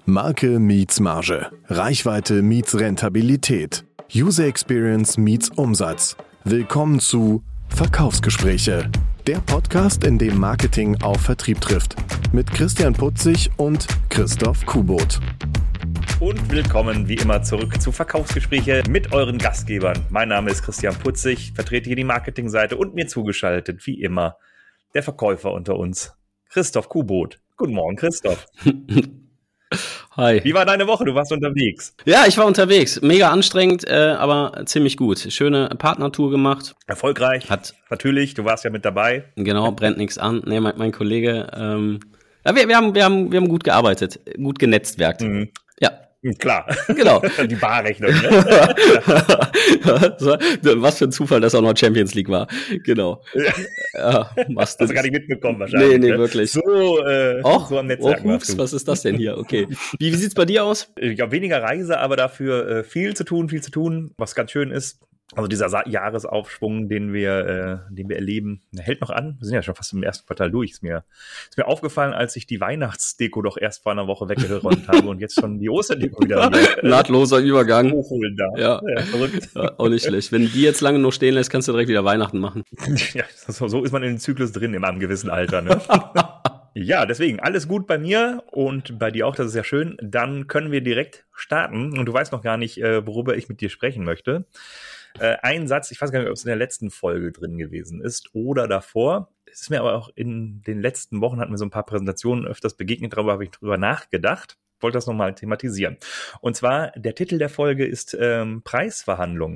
Marke meets Marge. Reichweite meets Rentabilität. User Experience meets Umsatz. Willkommen zu Verkaufsgespräche. Der Podcast, in dem Marketing auf Vertrieb trifft. Mit Christian Putzig und Christoph Kubot. Und willkommen wie immer zurück zu Verkaufsgespräche mit euren Gastgebern. Mein Name ist Christian Putzig, vertrete hier die Marketingseite und mir zugeschaltet, wie immer, der Verkäufer unter uns, Christoph Kubot. Guten Morgen, Christoph. Hi. Wie war deine Woche? Du warst unterwegs. Ja, ich war unterwegs. Mega anstrengend, aber ziemlich gut. Schöne Partnertour gemacht. Erfolgreich. Natürlich, du warst ja mit dabei. Genau, brennt nichts an. Nee, mein Kollege. Ja, wir haben gut gearbeitet, gut genetzwerkt. Mhm. Ja. Klar. Genau. Die Barrechnung. Ne? Was für ein Zufall, dass auch noch Champions League war. Genau. Ja, hast du gar nicht mitbekommen wahrscheinlich. Nee, ne? wirklich. So am Netzwerk. Ups, was ist das denn hier? Okay. Wie sieht's bei dir aus? Ja, weniger Reise, aber dafür viel zu tun, was ganz schön ist. Also dieser Jahresaufschwung, den wir erleben, der hält noch an. Wir sind ja schon fast im ersten Quartal durch. Ist mir aufgefallen, als ich die Weihnachtsdeko doch erst vor einer Woche weggeräumt habe und jetzt schon die Osterdeko wieder nahtloser Übergang. Hochholen darf. Ja, verrückt. Ja, auch nicht schlecht. Wenn die jetzt lange noch stehen lässt, kannst du direkt wieder Weihnachten machen. Ja, so ist man in den Zyklus drin, in einem gewissen Alter. Ne? Ja, deswegen alles gut bei mir und bei dir auch, das ist ja schön. Dann können wir direkt starten und du weißt noch gar nicht, worüber ich mit dir sprechen möchte. Ein Satz, ich weiß gar nicht, ob es in der letzten Folge drin gewesen ist oder davor. Es ist mir aber auch in den letzten Wochen, hatten wir so ein paar Präsentationen öfters begegnet, darüber habe ich drüber nachgedacht. Wollte das nochmal thematisieren. Und zwar, der Titel der Folge ist Preisverhandlung.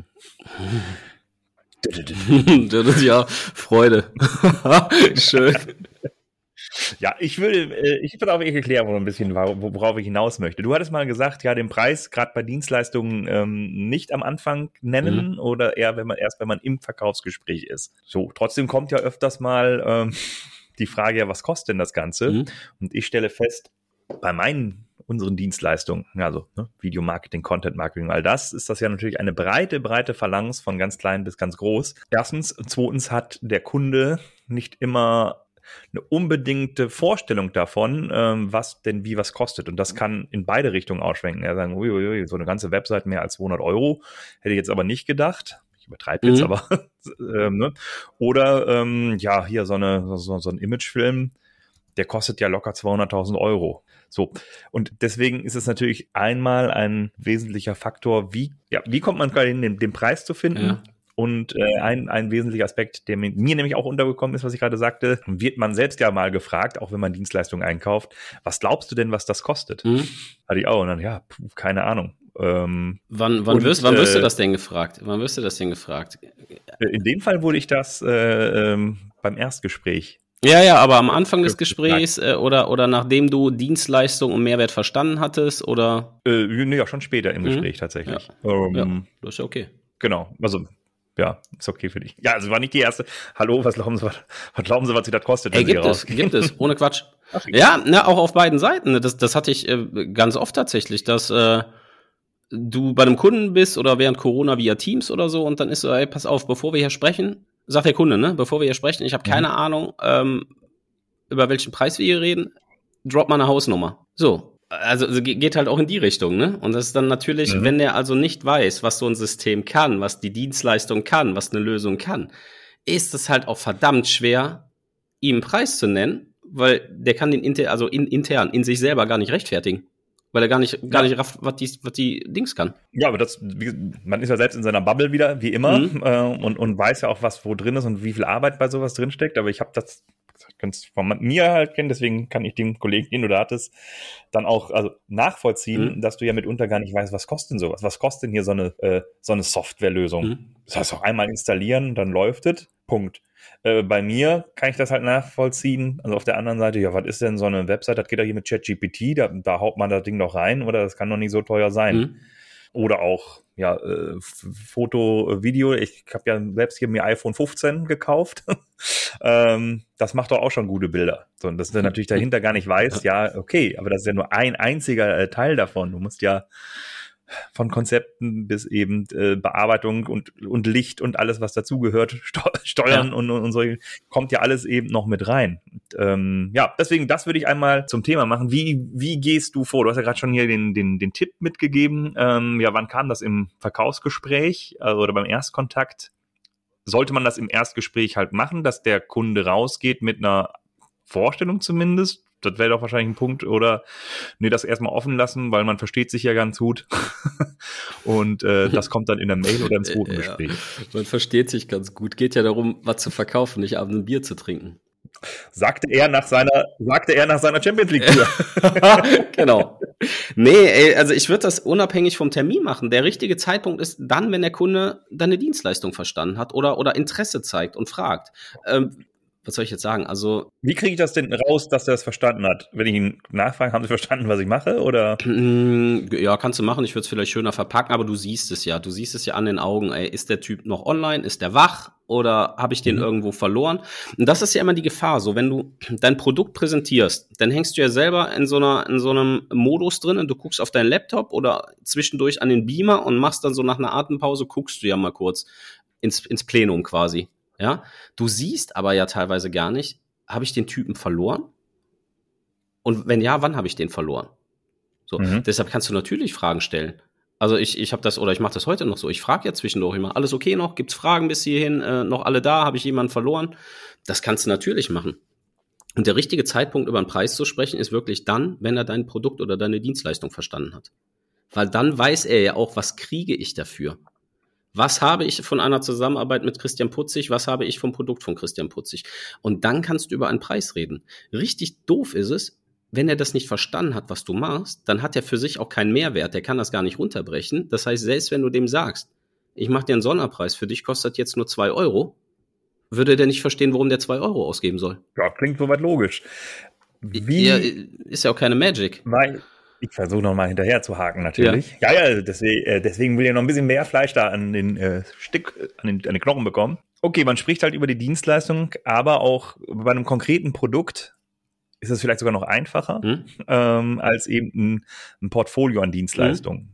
Ja, Freude. Schön. Ja, ich will auch wirklich erklären, ein bisschen, worauf ich hinaus möchte. Du hattest mal gesagt, ja, den Preis gerade bei Dienstleistungen nicht am Anfang nennen oder eher, wenn man im Verkaufsgespräch ist. So, trotzdem kommt ja öfters mal die Frage, ja, was kostet denn das Ganze? Und ich stelle fest, bei unseren Dienstleistungen, also Video-Marketing, Content-Marketing, all das, ist das ja natürlich eine breite Phalanx von ganz klein bis ganz groß. Erstens. Zweitens hat der Kunde nicht immer eine unbedingte Vorstellung davon, was kostet. Und das kann in beide Richtungen ausschwenken. Ja, sagen, uiuiui, so eine ganze Website mehr als 200 €, hätte ich jetzt aber nicht gedacht. Ich übertreibe jetzt aber. Ne? Oder, hier so ein Imagefilm, der kostet ja locker 200.000 €. So. Und deswegen ist es natürlich einmal ein wesentlicher Faktor, wie kommt man gerade hin, den Preis zu finden? Ja. Und ein wesentlicher Aspekt, der mir nämlich auch untergekommen ist, was ich gerade sagte, wird man selbst ja mal gefragt, auch wenn man Dienstleistungen einkauft, was glaubst du denn, was das kostet? Hatte ich auch. Und dann, keine Ahnung. Wann wirst du das denn gefragt? In dem Fall wurde ich das beim Erstgespräch. Ja, aber am Anfang des Gesprächs oder nachdem du Dienstleistung und Mehrwert verstanden hattest, oder? Ja, schon später im Gespräch tatsächlich. Ja, das ist ja okay. Genau, also ja, ist okay für dich. Ja, also war nicht die erste. Hallo, was glauben Sie, was sie das kostet? Ey, gibt es, ohne Quatsch. Ja, auch auf beiden Seiten. Das hatte ich ganz oft tatsächlich, dass du bei einem Kunden bist oder während Corona via Teams oder so und dann ist so, ey, pass auf, bevor wir hier sprechen, sagt der Kunde, bevor wir hier sprechen, ich habe keine Ahnung, über welchen Preis wir hier reden, drop mal eine Hausnummer. So. Also geht halt auch in die Richtung, ne? Und das ist dann natürlich, wenn der also nicht weiß, was so ein System kann, was die Dienstleistung kann, was eine Lösung kann, ist es halt auch verdammt schwer, ihm einen Preis zu nennen, weil der kann den intern in sich selber gar nicht rechtfertigen, weil er gar nicht rafft, was die Dings kann. Ja, aber man ist ja selbst in seiner Bubble wieder, wie immer, und weiß ja auch, was wo drin ist und wie viel Arbeit bei sowas drinsteckt, aber ich habe das kannst du von mir halt kennen, deswegen kann ich dem Kollegen, den du da hattest, dann auch nachvollziehen, dass du ja mitunter gar nicht weißt, was kostet denn sowas? Was kostet denn hier so eine Softwarelösung? Das heißt auch einmal installieren, dann läuft es, Punkt. Bei mir kann ich das halt nachvollziehen. Also auf der anderen Seite, ja, was ist denn so eine Website? Das geht doch hier mit ChatGPT, da haut man das Ding doch rein oder das kann doch nicht so teuer sein. Oder auch, Foto, Video. Ich habe ja selbst hier mir iPhone 15 gekauft. Das macht doch auch schon gute Bilder. So, und dass du natürlich dahinter gar nicht weißt, ja, okay, aber das ist ja nur ein einziger Teil davon. Du musst ja von Konzepten bis eben Bearbeitung und Licht und alles, was dazugehört, Steuern und so, kommt ja alles eben noch mit rein. Und, deswegen, das würde ich einmal zum Thema machen. Wie gehst du vor? Du hast ja gerade schon hier den Tipp mitgegeben. Wann kam das im Verkaufsgespräch oder beim Erstkontakt? Sollte man das im Erstgespräch halt machen, dass der Kunde rausgeht mit einer Vorstellung zumindest? Das wäre doch wahrscheinlich ein Punkt. Oder das erstmal offen lassen, weil man versteht sich ja ganz gut. Und das kommt dann in der Mail oder im zweiten Gespräch. Man versteht sich ganz gut. Geht ja darum, was zu verkaufen, nicht abends ein Bier zu trinken. Sagte er nach seiner Champions League-Tour. Genau. Nee, also ich würde das unabhängig vom Termin machen. Der richtige Zeitpunkt ist dann, wenn der Kunde deine Dienstleistung verstanden hat oder Interesse zeigt und fragt. Was soll ich jetzt sagen? Also, wie kriege ich das denn raus, dass er das verstanden hat? Wenn ich ihn nachfrage, haben Sie verstanden, was ich mache? Oder? Ja, kannst du machen. Ich würde es vielleicht schöner verpacken, aber du siehst es ja. Du siehst es ja an den Augen. Ey, ist der Typ noch online? Ist der wach? Oder habe ich den irgendwo verloren? Und das ist ja immer die Gefahr. So, wenn du dein Produkt präsentierst, dann hängst du ja selber in so einem Modus drin und du guckst auf deinen Laptop oder zwischendurch an den Beamer und machst dann so nach einer Atempause, guckst du ja mal kurz ins Plenum quasi. Ja, du siehst aber ja teilweise gar nicht, habe ich den Typen verloren? Und wenn ja, wann habe ich den verloren? So, deshalb kannst du natürlich Fragen stellen. Also ich habe das, oder ich mache das heute noch so. Ich frage ja zwischendurch immer, alles okay noch? Gibt's Fragen bis hierhin? Noch alle da? Habe ich jemanden verloren? Das kannst du natürlich machen. Und der richtige Zeitpunkt, über einen Preis zu sprechen, ist wirklich dann, wenn er dein Produkt oder deine Dienstleistung verstanden hat. Weil dann weiß er ja auch, was kriege ich dafür? Was habe ich von einer Zusammenarbeit mit Christian Putzig? Was habe ich vom Produkt von Christian Putzig? Und dann kannst du über einen Preis reden. Richtig doof ist es, wenn er das nicht verstanden hat, was du machst, dann hat er für sich auch keinen Mehrwert. Der kann das gar nicht runterbrechen. Das heißt, selbst wenn du dem sagst, ich mache dir einen Sonderpreis, für dich kostet jetzt nur 2 €, würde der nicht verstehen, warum der 2 € ausgeben soll. Ja, klingt soweit logisch. Ja, ist ja auch keine Magic. Weil ich versuche nochmal hinterher zu haken, natürlich. Ja, deswegen will ich noch ein bisschen mehr Fleisch da an den an den Knochen bekommen. Okay, man spricht halt über die Dienstleistung, aber auch bei einem konkreten Produkt ist es vielleicht sogar noch einfacher, als eben ein Portfolio an Dienstleistungen.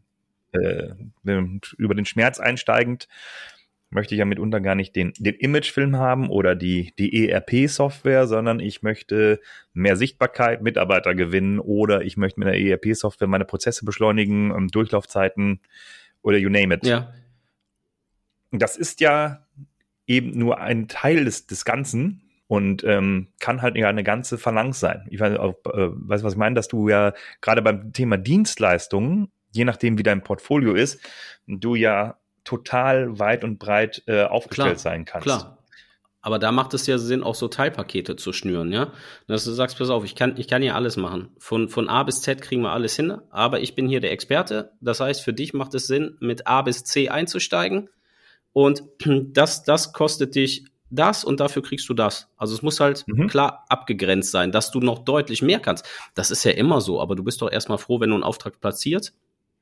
Über den Schmerz einsteigend möchte ich ja mitunter gar nicht den Imagefilm haben oder die ERP-Software, sondern ich möchte mehr Sichtbarkeit, Mitarbeiter gewinnen oder ich möchte mit einer ERP-Software meine Prozesse beschleunigen, Durchlaufzeiten oder you name it. Ja. Das ist ja eben nur ein Teil des Ganzen und kann halt ja eine ganze Phalanx sein. Ich weiß, weißt du, was ich meine, dass du ja gerade beim Thema Dienstleistungen, je nachdem wie dein Portfolio ist, du ja total weit und breit aufgestellt sein kannst. Klar. Aber da macht es ja Sinn, auch so Teilpakete zu schnüren, ja. Dass du sagst, pass auf, ich kann hier alles machen. Von A bis Z kriegen wir alles hin, aber ich bin hier der Experte. Das heißt, für dich macht es Sinn, mit A bis C einzusteigen und das kostet dich das und dafür kriegst du das. Also es muss halt klar abgegrenzt sein, dass du noch deutlich mehr kannst. Das ist ja immer so, aber du bist doch erstmal froh, wenn du einen Auftrag platzierst,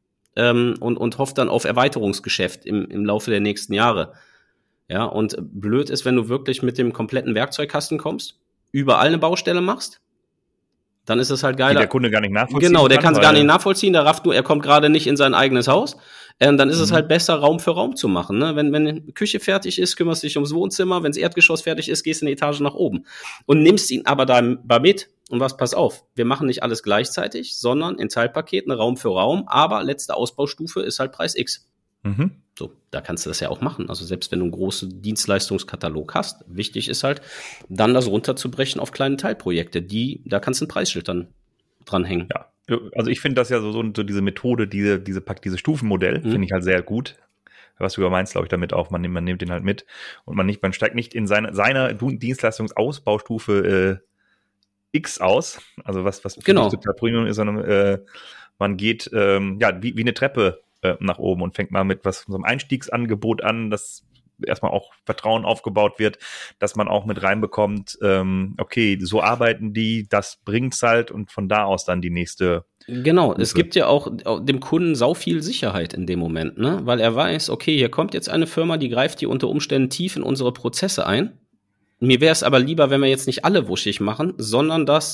und hofft dann auf Erweiterungsgeschäft im Laufe der nächsten Jahre. Ja, und blöd ist, wenn du wirklich mit dem kompletten Werkzeugkasten kommst, überall eine Baustelle machst, dann ist es halt geiler. Die der Kunde gar nicht nachvollziehen Genau, der kann es gar nicht nachvollziehen, der rafft nur, er kommt gerade nicht in sein eigenes Haus. Dann ist es halt besser, Raum für Raum zu machen. Ne? Wenn die Küche fertig ist, kümmerst du dich ums Wohnzimmer, wenn das Erdgeschoss fertig ist, gehst du eine Etage nach oben. Und nimmst ihn aber da mit. Und pass auf, wir machen nicht alles gleichzeitig, sondern in Teilpaketen, Raum für Raum, aber letzte Ausbaustufe ist halt Preis X. So, da kannst du das ja auch machen. Also selbst wenn du einen großen Dienstleistungskatalog hast, wichtig ist halt, dann das runterzubrechen auf kleine Teilprojekte, da kannst du ein Preisschild dann dranhängen. Ja, also ich finde das ja so diese Methode, diese Stufenmodell, finde ich halt sehr gut. Was du meinst, glaube ich, damit auch, man nimmt den halt mit und man steigt nicht in seiner Dienstleistungsausbaustufe X aus, also was genau. total Premium ist, sondern man geht wie eine Treppe nach oben und fängt mal mit so einem Einstiegsangebot an, dass erstmal auch Vertrauen aufgebaut wird, dass man auch mit reinbekommt, okay, so arbeiten die, das bringt's halt und von da aus dann die nächste. Genau, es gibt ja auch dem Kunden sau viel Sicherheit in dem Moment, ne, weil er weiß, okay, hier kommt jetzt eine Firma, die greift hier unter Umständen tief in unsere Prozesse ein. Mir wäre es aber lieber, wenn wir jetzt nicht alle wuschig machen, sondern dass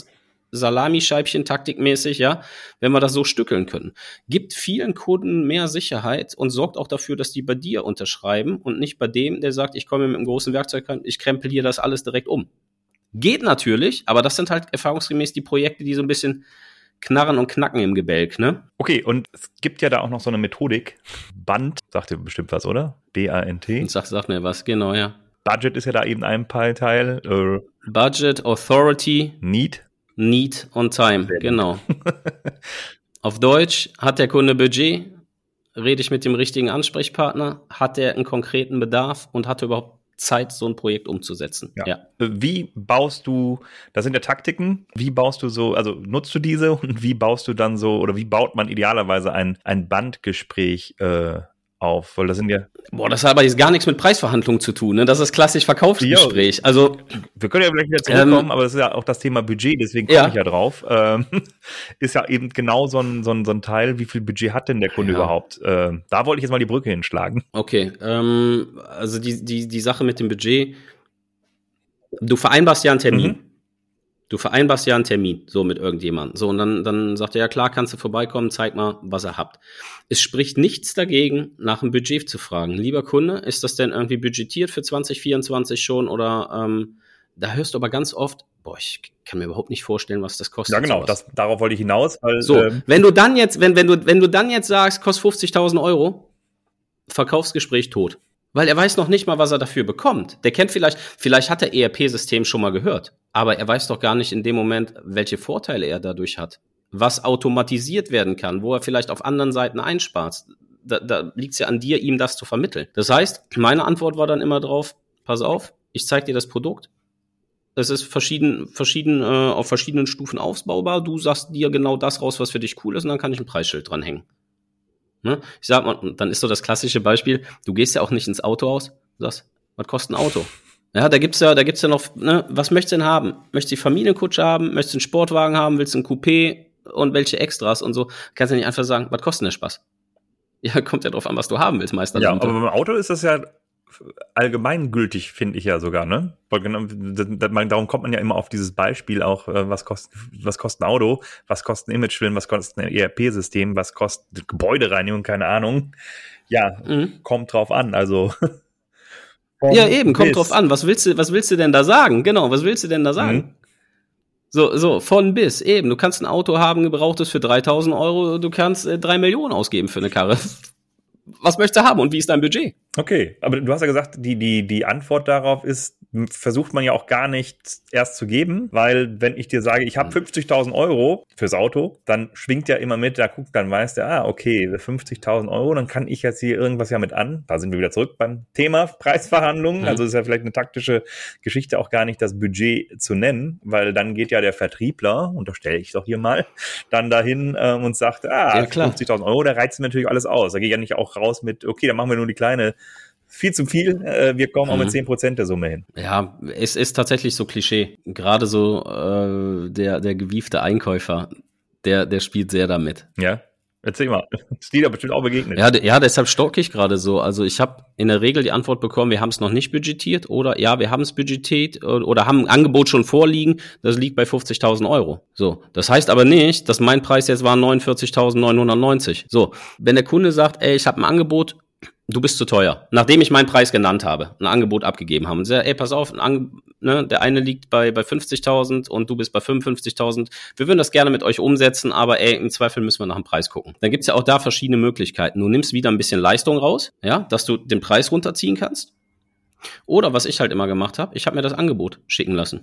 Salamischeibchen taktikmäßig, ja, wenn wir das so stückeln können. Gibt vielen Kunden mehr Sicherheit und sorgt auch dafür, dass die bei dir unterschreiben und nicht bei dem, der sagt, ich komme mit einem großen Werkzeug, ich krempel hier das alles direkt um. Geht natürlich, aber das sind halt erfahrungsgemäß die Projekte, die so ein bisschen knarren und knacken im Gebälk, ne? Okay, und es gibt ja da auch noch so eine Methodik. BANT, sagt ihr bestimmt was, oder? B-A-N-T. Sag mir was, genau, ja. Budget ist ja da eben ein Teil. Budget, Authority, Need und Time, genau. Auf Deutsch, hat der Kunde Budget, rede ich mit dem richtigen Ansprechpartner, hat er einen konkreten Bedarf und hat er überhaupt Zeit, so ein Projekt umzusetzen. Ja. Wie baust du, das sind ja Taktiken, wie baust du so, also nutzt du diese und wie baust du dann so, oder wie baut man idealerweise ein Bandgespräch auf? Weil das sind ja... Das hat aber jetzt gar nichts mit Preisverhandlungen zu tun, ne? Das ist klassisch Verkaufsgespräch. Also, wir können ja vielleicht wieder zurückkommen, aber das ist ja auch das Thema Budget, deswegen komme ich ja drauf. Ist ja eben genau so ein Teil, wie viel Budget hat denn der Kunde überhaupt? Da wollte ich jetzt mal die Brücke hinschlagen. Okay, also die Sache mit dem Budget, du vereinbarst ja einen Termin. So mit irgendjemandem. So, und dann sagt er, ja klar, kannst du vorbeikommen, zeig mal, was ihr habt. Es spricht nichts dagegen, nach einem Budget zu fragen. Lieber Kunde, ist das denn irgendwie budgetiert für 2024 schon? Oder da hörst du aber ganz oft, ich kann mir überhaupt nicht vorstellen, was das kostet. Ja, genau, darauf wollte ich hinaus. Weil, so, wenn du dann jetzt sagst, kostet 50.000 Euro, Verkaufsgespräch tot. Weil er weiß noch nicht mal, was er dafür bekommt. Der kennt vielleicht hat er ERP-System schon mal gehört, aber er weiß doch gar nicht in dem Moment, welche Vorteile er dadurch hat, was automatisiert werden kann, wo er vielleicht auf anderen Seiten einspart. Da liegt es ja an dir, ihm das zu vermitteln. Das heißt, meine Antwort war dann immer drauf, pass auf, ich zeige dir das Produkt. Es ist verschieden auf verschiedenen Stufen ausbaubar. Du sagst dir genau das raus, was für dich cool ist, und dann kann ich ein Preisschild dranhängen. Ne? Ich sag mal, dann ist so das klassische Beispiel, du gehst ja auch nicht ins Autohaus, du sagst, was kostet ein Auto? Ja, da gibt's ja noch, ne, was möchtest du denn haben? Möchtest du die Familienkutsche haben? Möchtest du einen Sportwagen haben? Willst du ein Coupé und welche Extras und so? Kannst du nicht einfach sagen, was kostet denn der Spaß? Ja, kommt ja drauf an, was du haben willst, meistens. Ja, aber beim Auto ist das ja allgemeingültig, finde ich ja sogar, ne? Darum kommt man ja immer auf dieses Beispiel auch, was kostet ein Auto, was kostet ein Imagefilm, was kostet ein ERP-System, was kostet Gebäudereinigung, keine Ahnung. Ja, kommt drauf an, also. Ja, eben, kommt drauf an. Was willst du denn da sagen? Genau, was willst du denn da sagen? So, von bis, eben. Du kannst ein Auto haben, gebrauchtes für 3.000 Euro, du kannst 3 Millionen ausgeben für eine Karre. Was möchtest du haben und wie ist dein Budget? Okay, aber du hast ja gesagt, die Antwort darauf ist, versucht man ja auch gar nicht erst zu geben, weil wenn ich dir sage, ich habe 50.000 Euro fürs Auto, dann schwingt ja immer mit, dann weiß der, okay, 50.000 Euro, dann kann ich jetzt hier irgendwas ja mit an. Da sind wir wieder zurück beim Thema Preisverhandlungen. Also ist ja vielleicht eine taktische Geschichte, auch gar nicht das Budget zu nennen, weil dann geht ja der Vertriebler, unterstelle ich doch hier mal, dann dahin und sagt, 50.000 Euro, da reizt mir natürlich alles aus. Da gehe ich ja nicht auch raus mit, okay, dann machen wir nur die kleine, viel zu viel, wir kommen auch mit 10% der Summe hin. Ja, es ist tatsächlich so Klischee. Gerade so der gewiefte Einkäufer, der spielt sehr damit. Ja, erzähl mal. Ist dir da bestimmt auch begegnet. Ja, deshalb stocke ich gerade so. Also ich habe in der Regel die Antwort bekommen, wir haben es noch nicht budgetiert oder ja, wir haben es budgetiert oder haben ein Angebot schon vorliegen, das liegt bei 50.000 Euro. So, das heißt aber nicht, dass mein Preis jetzt war 49.990. So, wenn der Kunde sagt, ich habe ein Angebot, du bist zu teuer. Nachdem ich meinen Preis genannt habe, ein Angebot abgegeben habe und sage, pass auf, der eine liegt bei 50.000 und du bist bei 55.000. Wir würden das gerne mit euch umsetzen, aber im Zweifel müssen wir nach dem Preis gucken. Dann gibt's ja auch da verschiedene Möglichkeiten. Du nimmst wieder ein bisschen Leistung raus, ja, dass du den Preis runterziehen kannst. Oder was ich halt immer gemacht habe, ich habe mir das Angebot schicken lassen.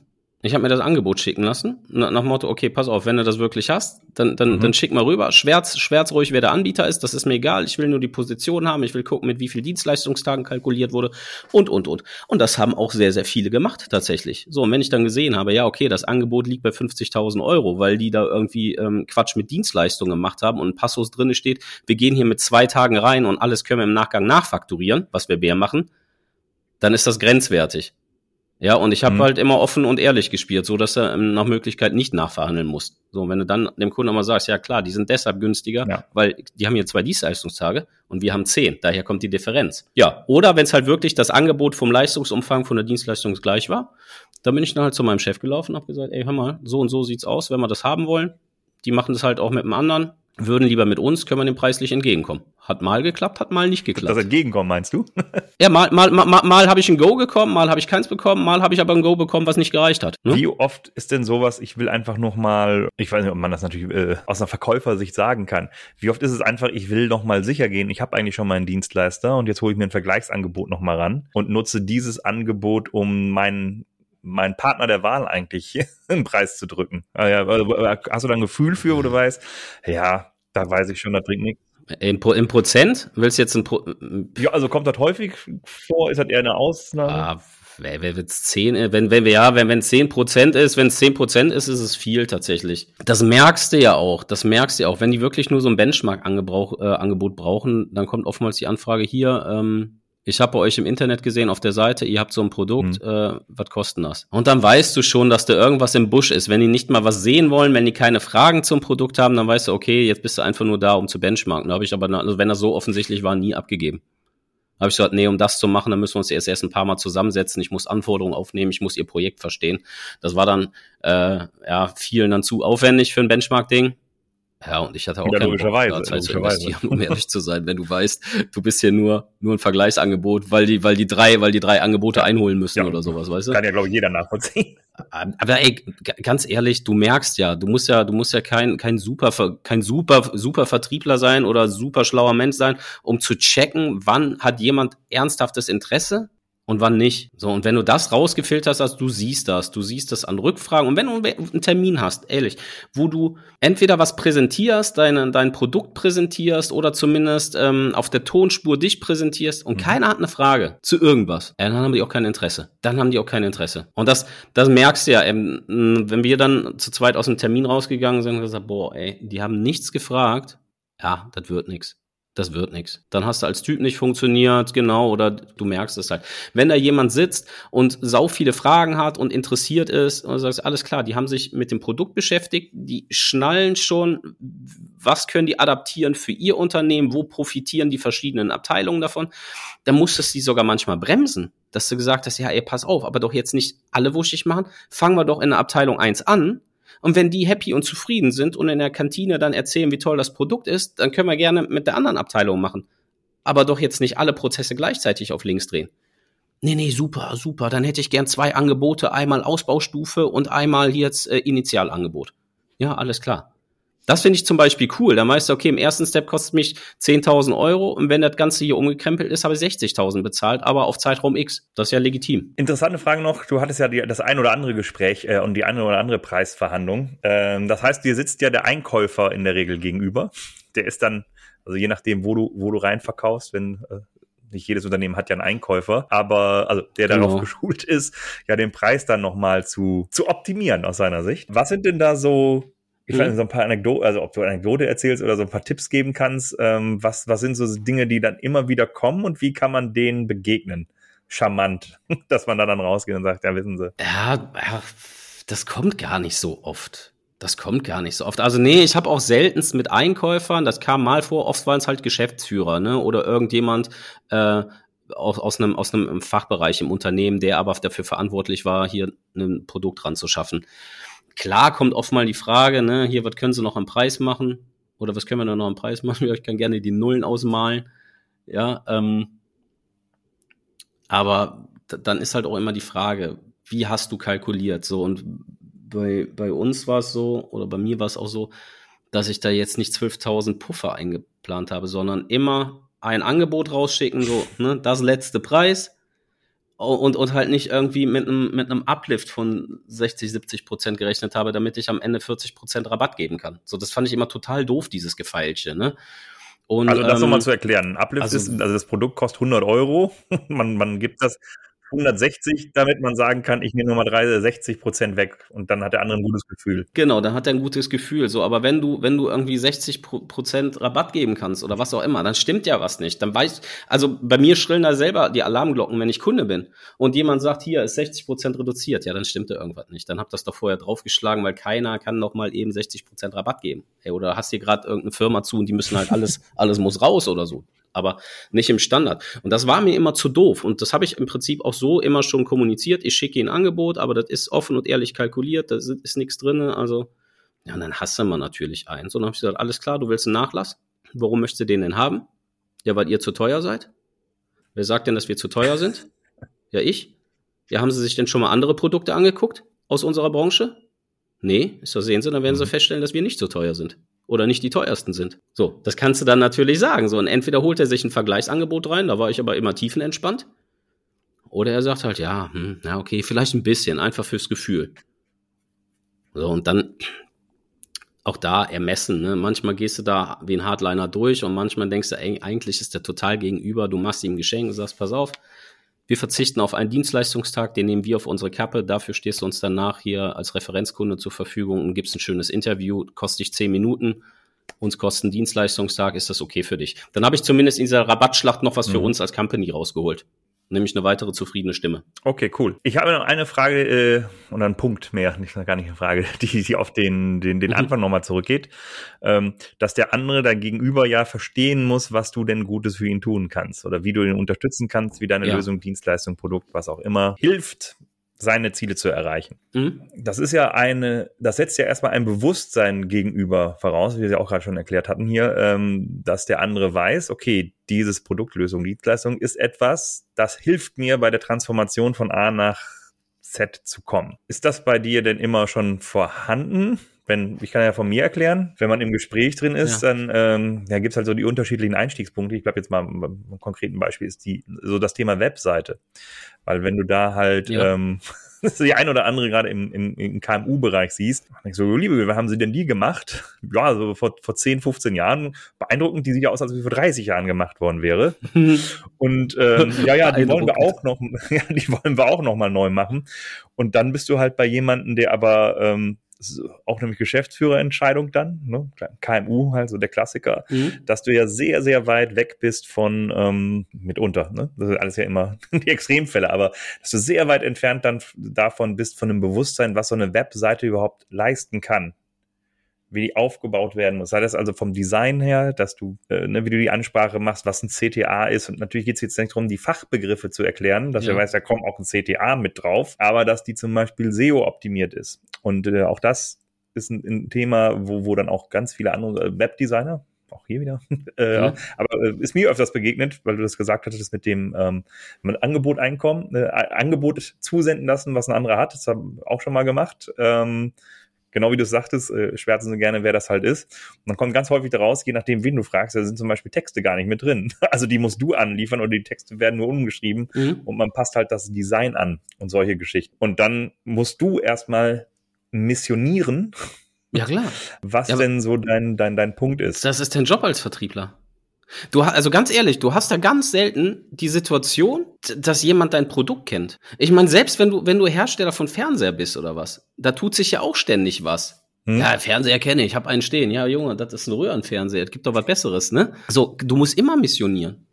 Nach dem Motto, okay, pass auf, wenn du das wirklich hast, dann schick mal rüber. Schwärz ruhig, wer der Anbieter ist, das ist mir egal. Ich will nur die Position haben, ich will gucken, mit wie viel Dienstleistungstagen kalkuliert wurde und. Und das haben auch sehr, sehr viele gemacht, tatsächlich. So, und wenn ich dann gesehen habe, ja, okay, das Angebot liegt bei 50.000 Euro, weil die da irgendwie Quatsch mit Dienstleistungen gemacht haben und ein Passus drin steht, wir gehen hier mit 2 Tagen rein und alles können wir im Nachgang nachfakturieren, was wir Bär machen, dann ist das grenzwertig. Ja, und ich habe halt immer offen und ehrlich gespielt, so dass er nach Möglichkeit nicht nachverhandeln muss. So, wenn du dann dem Kunden mal sagst, ja klar, die sind deshalb günstiger, weil die haben hier 2 Dienstleistungstage und wir haben 10, daher kommt die Differenz. Ja, oder wenn es halt wirklich das Angebot vom Leistungsumfang von der Dienstleistung gleich war, Da bin ich dann halt zu meinem Chef gelaufen und habe gesagt, ey, hör mal, so und so sieht's aus, wenn wir das haben wollen. Die machen das halt auch mit einem anderen, würden lieber mit uns, können wir dem preislich entgegenkommen. Hat mal geklappt, hat mal nicht geklappt. Das entgegenkommen, meinst du? Ja, mal habe ich ein Go bekommen, mal habe ich keins bekommen, mal habe ich aber ein Go bekommen, was nicht gereicht hat. Ne? Wie oft ist denn sowas, ich will einfach noch mal, ich weiß nicht, ob man das natürlich aus einer Verkäufersicht sagen kann, wie oft ist es einfach, ich will noch mal sicher gehen, ich habe eigentlich schon meinen Dienstleister und jetzt hole ich mir ein Vergleichsangebot noch mal ran und nutze dieses Angebot, um meinen Partner der Wahl eigentlich einen Preis zu drücken. Hast du da ein Gefühl für, wo du weißt, ja, da weiß ich schon, das bringt nichts? Im Prozent? Willst du jetzt Ja, also kommt das häufig vor? Ist das eher eine Ausnahme? Wenn es 10% ist, ist es viel tatsächlich. Das merkst du ja auch. Wenn die wirklich nur so ein Benchmark-Angebot brauchen, dann kommt oftmals die Anfrage hier, ich habe bei euch im Internet gesehen, auf der Seite, ihr habt so ein Produkt, was kostet das? Und dann weißt du schon, dass da irgendwas im Busch ist. Wenn die nicht mal was sehen wollen, wenn die keine Fragen zum Produkt haben, dann weißt du, okay, jetzt bist du einfach nur da, um zu benchmarken. Da habe ich aber, also wenn das so offensichtlich war, nie abgegeben. Da habe ich gesagt, nee, um das zu machen, dann müssen wir uns erst ein paar Mal zusammensetzen. Ich muss Anforderungen aufnehmen, ich muss ihr Projekt verstehen. Das war dann vielen dann zu aufwendig für ein Benchmark-Ding. Ja, und ich hatte auch keine Zeit zu investieren, um ehrlich zu sein, wenn du weißt, du bist hier nur ein Vergleichsangebot, weil die drei Angebote einholen müssen oder sowas, weißt du? Kann ja, glaube ich, jeder nachvollziehen. Aber ey, ganz ehrlich, du merkst ja, du musst ja kein super Vertriebler sein oder super schlauer Mensch sein, um zu checken, wann hat jemand ernsthaftes Interesse und wann nicht. So, und wenn du das rausgefiltert hast, du siehst das an Rückfragen. Und wenn du einen Termin hast, ehrlich, wo du entweder was präsentierst, dein Produkt präsentierst oder zumindest auf der Tonspur dich präsentierst und keiner hat eine Frage zu irgendwas, dann haben die auch kein Interesse. Und das merkst du ja, wenn wir dann zu zweit aus dem Termin rausgegangen sind und gesagt, boah, ey, die haben nichts gefragt, ja, das wird nichts. Dann hast du als Typ nicht funktioniert, genau, oder du merkst es halt. Wenn da jemand sitzt und sau viele Fragen hat und interessiert ist, und du sagst, alles klar, die haben sich mit dem Produkt beschäftigt, die schnallen schon, was können die adaptieren für ihr Unternehmen, wo profitieren die verschiedenen Abteilungen davon, dann musstest du die sogar manchmal bremsen, dass du gesagt hast, ja, ey, pass auf, aber doch jetzt nicht alle wuschig machen, fangen wir doch in der Abteilung 1 an. Und wenn die happy und zufrieden sind und in der Kantine dann erzählen, wie toll das Produkt ist, dann können wir gerne mit der anderen Abteilung machen. Aber doch jetzt nicht alle Prozesse gleichzeitig auf links drehen. Nee, super, dann hätte ich gern 2 Angebote, einmal Ausbaustufe und einmal jetzt Initialangebot. Ja, alles klar. Das finde ich zum Beispiel cool. Da weißt du, okay, im ersten Step kostet mich 10.000 Euro und wenn das Ganze hier umgekrempelt ist, habe ich 60.000 bezahlt, aber auf Zeitraum X. Das ist ja legitim. Interessante Frage noch. Du hattest ja das ein oder andere Gespräch und die eine oder andere Preisverhandlung. Das heißt, dir sitzt ja der Einkäufer in der Regel gegenüber. Der ist dann, also je nachdem, wo du rein verkaufst, wenn nicht jedes Unternehmen hat ja einen Einkäufer, aber also der darauf geschult ist, ja den Preis dann nochmal zu optimieren aus seiner Sicht. Was sind denn da so, ich weiß nicht, so ein paar Anekdoten, also ob du eine Anekdote erzählst oder so ein paar Tipps geben kannst, was sind so Dinge, die dann immer wieder kommen und wie kann man denen begegnen? Charmant, dass man da dann rausgeht und sagt, ja, wissen Sie. Ja, das kommt gar nicht so oft. Also nee, ich habe auch seltenst mit Einkäufern, das kam mal vor, oft waren es halt Geschäftsführer, ne, oder irgendjemand aus einem Fachbereich im Unternehmen, der aber dafür verantwortlich war, hier ein Produkt ranzuschaffen. Klar kommt oft mal die Frage, ne, hier, was können Sie noch am Preis machen? Oder was können wir noch am Preis machen? Ich kann gerne die Nullen ausmalen. Ja, aber dann ist halt auch immer die Frage, wie hast du kalkuliert? So, und bei uns war es so, oder bei mir war es auch so, dass ich da jetzt nicht 12.000 Puffer eingeplant habe, sondern immer ein Angebot rausschicken, so, ne, das letzte Preis. Und halt nicht irgendwie mit einem Uplift von 60-70% gerechnet habe, damit ich am Ende 40% Rabatt geben kann. So, das fand ich immer total doof, dieses Gefeilsche, ne? Und, also das nochmal zu erklären. Uplift ist, also das Produkt kostet 100 Euro. Man gibt das 160, damit man sagen kann, ich nehme nochmal 60% weg und dann hat der andere ein gutes Gefühl. Genau, dann hat er ein gutes Gefühl. So, aber wenn du irgendwie 60% Rabatt geben kannst oder was auch immer, dann stimmt ja was nicht. Dann also bei mir schrillen da selber die Alarmglocken, wenn ich Kunde bin und jemand sagt, hier ist 60% reduziert, ja, dann stimmt da irgendwas nicht. Dann hab das doch vorher draufgeschlagen, weil keiner kann noch mal eben 60% Rabatt geben. Hey, oder hast hier gerade irgendeine Firma zu und die müssen halt alles muss raus oder so. aber nicht im Standard. Und das war mir immer zu doof. Und das habe ich im Prinzip auch so immer schon kommuniziert. Ich schicke Ihnen ein Angebot, aber das ist offen und ehrlich kalkuliert, da ist nichts drin. Also, ja, und dann hasst man natürlich eins. Und dann habe ich gesagt, alles klar, du willst einen Nachlass? Warum möchtest du den denn haben? Ja, weil ihr zu teuer seid. Wer sagt denn, dass wir zu teuer sind? Ja, ich. Ja, haben Sie sich denn schon mal andere Produkte angeguckt aus unserer Branche? Nee, so sehen Sie, dann werden Sie feststellen, dass wir nicht so teuer sind. Oder nicht die teuersten sind. So, das kannst du dann natürlich sagen. So, und entweder holt er sich ein Vergleichsangebot rein, da war ich aber immer tiefenentspannt. Oder er sagt halt, ja, okay, vielleicht ein bisschen, einfach fürs Gefühl. So, und dann auch da ermessen, ne? Manchmal gehst du da wie ein Hardliner durch und manchmal denkst du, eigentlich ist der total gegenüber, du machst ihm ein Geschenk und sagst, pass auf, wir verzichten auf einen Dienstleistungstag, den nehmen wir auf unsere Kappe, dafür stehst du uns danach hier als Referenzkunde zur Verfügung und gibst ein schönes Interview, kostet dich 10 Minuten, uns kostet ein Dienstleistungstag, ist das okay für dich? Dann habe ich zumindest in dieser Rabattschlacht noch was für uns als Company rausgeholt. Nämlich eine weitere zufriedene Stimme. Okay, cool. Ich habe noch eine Frage und einen Punkt mehr, gar nicht eine Frage, die auf den Anfang nochmal zurückgeht, dass der andere da gegenüber ja verstehen muss, was du denn Gutes für ihn tun kannst oder wie du ihn unterstützen kannst, wie deine Lösung, Dienstleistung, Produkt, was auch immer, hilft, seine Ziele zu erreichen. Das ist ja das setzt ja erstmal ein Bewusstsein gegenüber voraus, wie wir ja auch gerade schon erklärt hatten hier, dass der andere weiß, okay, dieses Produkt, Lösung, Dienstleistung ist etwas, das hilft mir bei der Transformation von A nach Z zu kommen. Ist das bei dir denn immer schon vorhanden? Ich kann ja von mir erklären, wenn man im Gespräch drin ist, dann gibt's halt so die unterschiedlichen Einstiegspunkte. Ich glaube jetzt mal ein konkreten Beispiel ist so das Thema Webseite. Weil wenn du da halt die ein oder andere gerade im KMU-Bereich siehst, denkst du, liebe, wie haben sie denn die gemacht? Ja, so vor 10, 15 Jahren. Beeindruckend, die sieht ja aus, als ob sie vor 30 Jahren gemacht worden wäre. Und die wollen wir auch noch mal neu machen. Und dann bist du halt bei jemandem, der aber auch nämlich Geschäftsführerentscheidung dann, ne? KMU, halt so der Klassiker, dass du ja sehr, sehr weit weg bist von mitunter, ne? Das ist alles ja immer die Extremfälle, aber dass du sehr weit entfernt dann davon bist, von dem Bewusstsein, was so eine Webseite überhaupt leisten kann, wie die aufgebaut werden muss. Sei das also vom Design her, dass du, wie du die Ansprache machst, was ein CTA ist. Und natürlich geht es jetzt nicht darum, die Fachbegriffe zu erklären, dass er weiß, da kommt auch ein CTA mit drauf, aber dass die zum Beispiel SEO-optimiert ist. Und auch das ist ein Thema, wo dann auch ganz viele andere Webdesigner, auch hier wieder, aber ist mir öfters begegnet, weil du das gesagt hattest, mit dem mit Angebot Angebot zusenden lassen, was ein anderer hat. Das haben wir auch schon mal gemacht. Genau wie du es sagtest, schwärzen sie gerne, wer das halt ist. Und dann kommt ganz häufig daraus, je nachdem, wen du fragst, da sind zum Beispiel Texte gar nicht mit drin. Also die musst du anliefern oder die Texte werden nur umgeschrieben und man passt halt das Design an und solche Geschichten. Und dann musst du erstmal missionieren, ja klar, was denn so dein Punkt ist. Das ist dein Job als Vertriebler. Also ganz ehrlich, du hast da ganz selten die Situation, dass jemand dein Produkt kennt. Ich meine, selbst wenn du Hersteller von Fernseher bist oder was, da tut sich ja auch ständig was. Ja, Fernseher kenne ich habe einen stehen. Ja, Junge, das ist ein Röhrenfernseher, es gibt doch was Besseres, ne? So, du musst immer missionieren.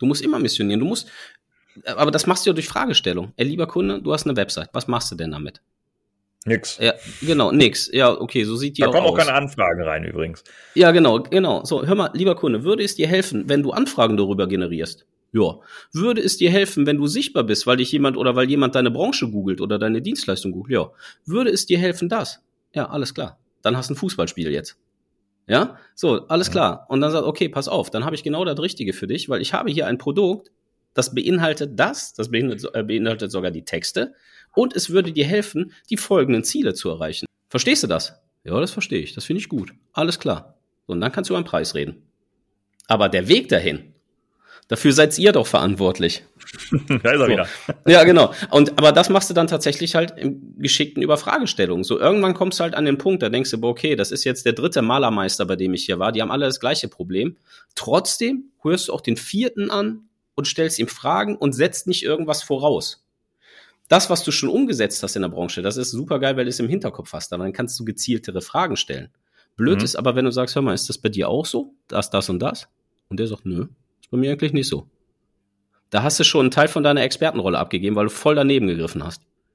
Aber das machst du ja durch Fragestellung. Lieber Kunde, du hast eine Website, was machst du denn damit? Nix. Ja, genau, nix. Ja, okay, so sieht die auch aus. Da kommen auch keine Anfragen rein übrigens. Ja, genau. So, hör mal, lieber Kunde, würde es dir helfen, wenn du Anfragen darüber generierst? Ja. Würde es dir helfen, wenn du sichtbar bist, weil jemand deine Branche googelt oder deine Dienstleistung googelt? Ja. Würde es dir helfen, das? Ja, alles klar. Dann hast du ein Fußballspiel jetzt. Ja? So, alles klar. Und dann sagt, okay, pass auf, dann habe ich genau das Richtige für dich, weil ich habe hier ein Produkt, das beinhaltet beinhaltet sogar die Texte. Und es würde dir helfen, die folgenden Ziele zu erreichen. Verstehst du das? Ja, das verstehe ich. Das finde ich gut. Alles klar. Und dann kannst du über den Preis reden. Aber der Weg dahin, dafür seid ihr doch verantwortlich. Da ist er wieder. Ja, genau. Aber das machst du dann tatsächlich halt im geschickten Überfragestellung. So, irgendwann kommst du halt an den Punkt, da denkst du, okay, das ist jetzt der 3. Malermeister, bei dem ich hier war. Die haben alle das gleiche Problem. Trotzdem hörst du auch den 4. an und stellst ihm Fragen und setzt nicht irgendwas voraus. Das, was du schon umgesetzt hast in der Branche, das ist super geil, weil du es im Hinterkopf hast. Dann kannst du gezieltere Fragen stellen. Blöd ist aber, wenn du sagst, hör mal, ist das bei dir auch so? Das und das? Und der sagt, nö, ist bei mir eigentlich nicht so. Da hast du schon einen Teil von deiner Expertenrolle abgegeben, weil du voll daneben gegriffen hast.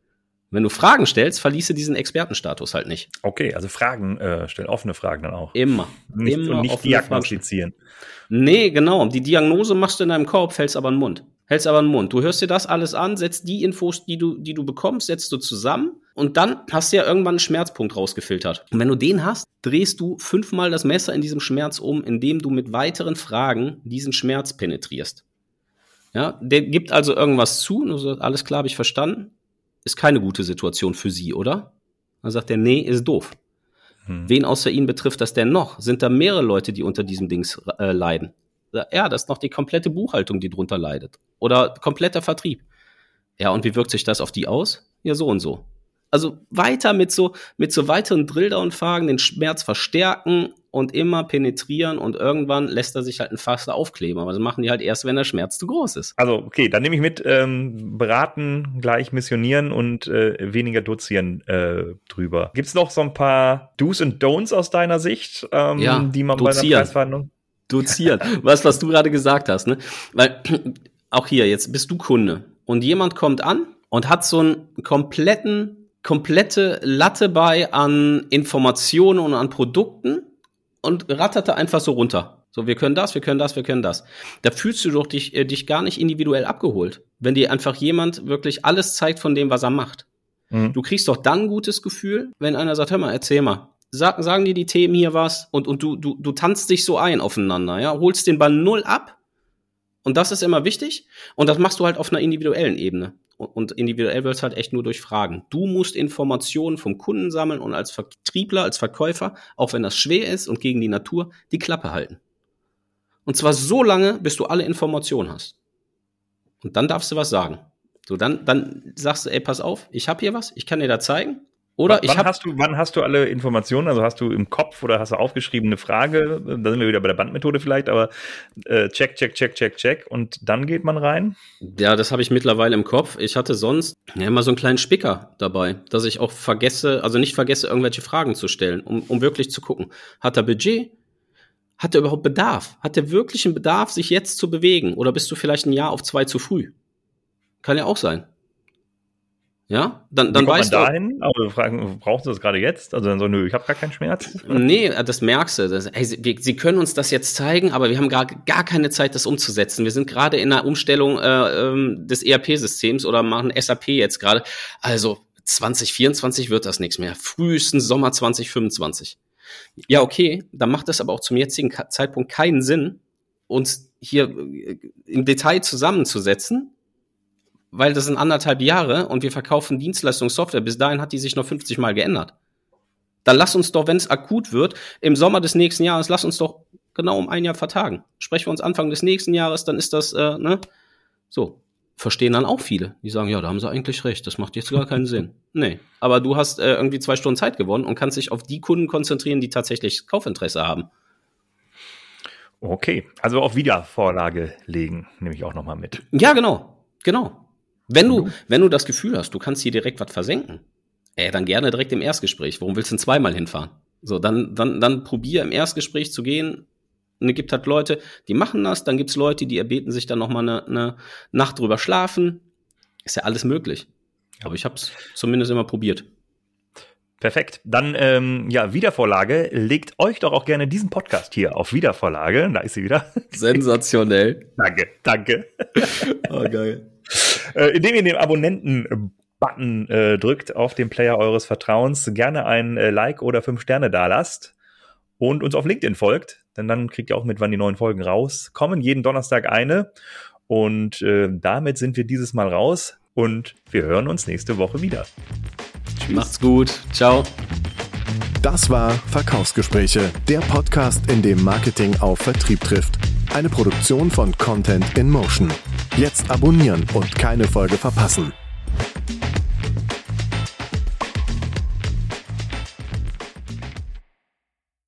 Wenn du Fragen stellst, verließe diesen Expertenstatus halt nicht. Okay, also Fragen, stell offene Fragen dann auch. Immer. Und nicht diagnostizieren. Nee, genau. Die Diagnose machst du in deinem Kopf, hältst aber den Mund. Du hörst dir das alles an, setzt die Infos, die du bekommst, setzt du zusammen und dann hast du ja irgendwann einen Schmerzpunkt rausgefiltert. Und wenn du den hast, drehst du 5-mal das Messer in diesem Schmerz um, indem du mit weiteren Fragen diesen Schmerz penetrierst. Ja, der gibt also irgendwas zu, und du sagst, alles klar, habe ich verstanden, ist keine gute Situation für sie, oder? Dann sagt er, nee, ist doof. Wen außer Ihnen betrifft das denn noch? Sind da mehrere Leute, die unter diesem Dings leiden? Ja, das ist noch die komplette Buchhaltung, die drunter leidet. Oder kompletter Vertrieb. Ja, und wie wirkt sich das auf die aus? Ja, so und so. Also weiter mit so weiteren Drilldown-Fragen den Schmerz verstärken und immer penetrieren und irgendwann lässt er sich halt ein Fass aufkleben. Aber das machen die halt erst, wenn der Schmerz zu groß ist. Also okay, dann nehme ich mit beraten, gleich missionieren und weniger dozieren drüber. Gibt's noch so ein paar Do's und Don'ts aus deiner Sicht, die man bei einer Preisverhandlung... Dozieren. Was du gerade gesagt hast, ne? Weil auch hier, jetzt bist du Kunde und jemand kommt an und hat so einen komplette Latte bei an Informationen und an Produkten und ratterte einfach so runter. So, wir können das. Da fühlst du doch dich gar nicht individuell abgeholt, wenn dir einfach jemand wirklich alles zeigt von dem, was er macht. Mhm. Du kriegst doch dann ein gutes Gefühl, wenn einer sagt, hör mal, erzähl mal. Sagen dir die Themen hier was und du tanzt dich so ein aufeinander, ja, holst den Ball 0 ab und das ist immer wichtig und das machst du halt auf einer individuellen Ebene und individuell wird es halt echt nur durch Fragen. Du musst Informationen vom Kunden sammeln und als Vertriebler, als Verkäufer, auch wenn das schwer ist und gegen die Natur, die Klappe halten. Und zwar so lange, bis du alle Informationen hast. Und dann darfst du was sagen. So, dann sagst du, ey, pass auf, ich habe hier was, ich kann dir da zeigen. Oder wann hast du alle Informationen? Also hast du im Kopf oder hast du aufgeschrieben eine Frage? Da sind wir wieder bei der Bandmethode vielleicht, aber check und dann geht man rein? Ja, das habe ich mittlerweile im Kopf. Ich hatte sonst immer so einen kleinen Spicker dabei, dass ich auch nicht vergesse, irgendwelche Fragen zu stellen, um wirklich zu gucken. Hat er Budget? Hat er überhaupt Bedarf? Hat er wirklich einen Bedarf, sich jetzt zu bewegen? Oder bist du vielleicht ein Jahr auf 2 zu früh? Kann ja auch sein. Ja, dann weißt du. Dahin, aber wir fragen, brauchst du das gerade jetzt? Also dann so, nö, ich habe gar keinen Schmerz. Nee, das merkst du. Sie können uns das jetzt zeigen, aber wir haben gar keine Zeit, das umzusetzen. Wir sind gerade in einer Umstellung des ERP-Systems oder machen SAP jetzt gerade. Also 2024 wird das nichts mehr. Frühestens Sommer 2025. Ja, okay, dann macht es aber auch zum jetzigen Zeitpunkt keinen Sinn, uns hier im Detail zusammenzusetzen, weil das sind 1,5 Jahre und wir verkaufen Dienstleistungssoftware. Bis dahin hat die sich noch 50 Mal geändert. Dann lass uns doch, wenn es akut wird, im Sommer des nächsten Jahres, lass uns doch genau um 1 Jahr vertagen. Sprechen wir uns Anfang des nächsten Jahres, dann ist das, So, verstehen dann auch viele. Die sagen, ja, da haben sie eigentlich recht, das macht jetzt gar keinen Sinn. Nee, aber du hast irgendwie 2 Stunden Zeit gewonnen und kannst dich auf die Kunden konzentrieren, die tatsächlich Kaufinteresse haben. Okay, also auf Wiedervorlage legen, nehme ich auch nochmal mit. Ja, genau. Wenn du das Gefühl hast, du kannst hier direkt was versenken, dann gerne direkt im Erstgespräch. Warum willst du denn 2-mal hinfahren? So, dann probier im Erstgespräch zu gehen. Und es gibt halt Leute, die machen das, dann gibt's Leute, die erbeten sich dann nochmal eine Nacht drüber schlafen. Ist ja alles möglich. Aber ich habe es zumindest immer probiert. Perfekt. Dann, Wiedervorlage. Legt euch doch auch gerne diesen Podcast hier auf Wiedervorlage. Da ist sie wieder. Sensationell. Danke. Oh, geil. Indem ihr den Abonnenten-Button drückt auf dem Player eures Vertrauens, gerne ein Like oder 5 Sterne dalasst und uns auf LinkedIn folgt, denn dann kriegt ihr auch mit, wann die neuen Folgen rauskommen. Jeden Donnerstag eine. Und damit sind wir dieses Mal raus und wir hören uns nächste Woche wieder. Tschüss. Macht's gut. Ciao. Das war Verkaufsgespräche, der Podcast, in dem Marketing auf Vertrieb trifft. Eine Produktion von Content in Motion. Jetzt abonnieren und keine Folge verpassen.